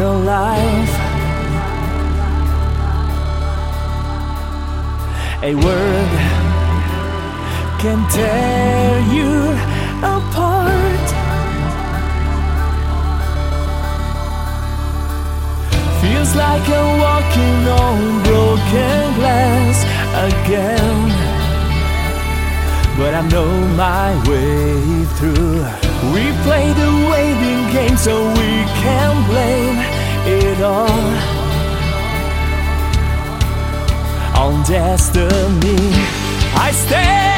real life. A word can tear you apart. Feels like I'm walking on broken glass again, but I know my way through. We play the waiting game so we can blame it all on destiny. I stand